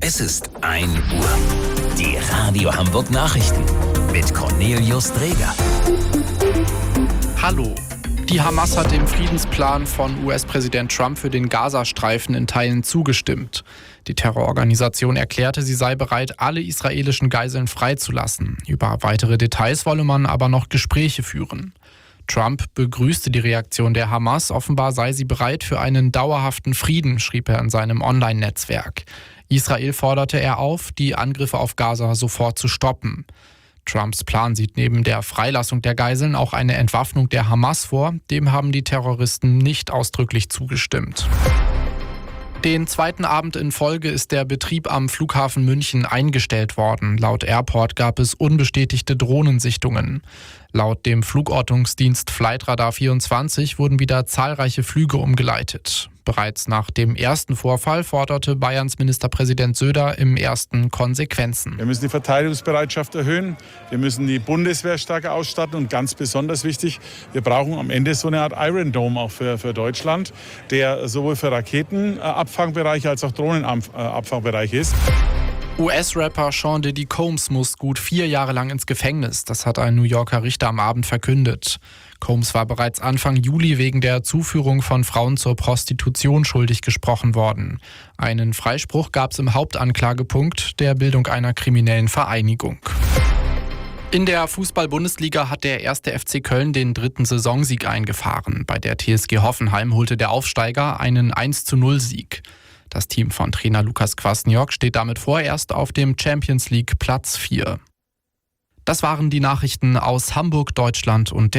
Es ist 1 Uhr. Die Radio Hamburg Nachrichten mit Cornelius Dreger. Hallo. Die Hamas hat dem Friedensplan von US-Präsident Trump für den Gazastreifen in Teilen zugestimmt. Die Terrororganisation erklärte, sie sei bereit, alle israelischen Geiseln freizulassen. Über weitere Details wolle man aber noch Gespräche führen. Trump begrüßte die Reaktion der Hamas. Offenbar sei sie bereit für einen dauerhaften Frieden, schrieb er in seinem Online-Netzwerk. Israel forderte er auf, die Angriffe auf Gaza sofort zu stoppen. Trumps Plan sieht neben der Freilassung der Geiseln auch eine Entwaffnung der Hamas vor. Dem haben die Terroristen nicht ausdrücklich zugestimmt. Den zweiten Abend in Folge ist der Betrieb am Flughafen München eingestellt worden. Laut Airport gab es unbestätigte Drohnensichtungen. Laut dem Flugortungsdienst Flightradar24 wurden wieder zahlreiche Flüge umgeleitet. Bereits nach dem ersten Vorfall forderte Bayerns Ministerpräsident Söder im ersten Konsequenzen. Wir müssen die Verteidigungsbereitschaft erhöhen, wir müssen die Bundeswehr stärker ausstatten und ganz besonders wichtig, wir brauchen am Ende so eine Art Iron Dome auch für Deutschland, der sowohl für Raketenabfangbereich als auch Drohnenabfangbereich ist. US-Rapper Sean Diddy Combs muss gut 4 Jahre lang ins Gefängnis. Das hat ein New Yorker Richter am Abend verkündet. Combs war bereits Anfang Juli wegen der Zuführung von Frauen zur Prostitution schuldig gesprochen worden. Einen Freispruch gab es im Hauptanklagepunkt der Bildung einer kriminellen Vereinigung. In der Fußball-Bundesliga hat der 1. FC Köln den 3. Saisonsieg eingefahren. Bei der TSG Hoffenheim holte der Aufsteiger einen 1:0-Sieg. Das Team von Trainer Lukas Kwasniok steht damit vorerst auf dem Champions League Platz 4. Das waren die Nachrichten aus Hamburg, Deutschland und der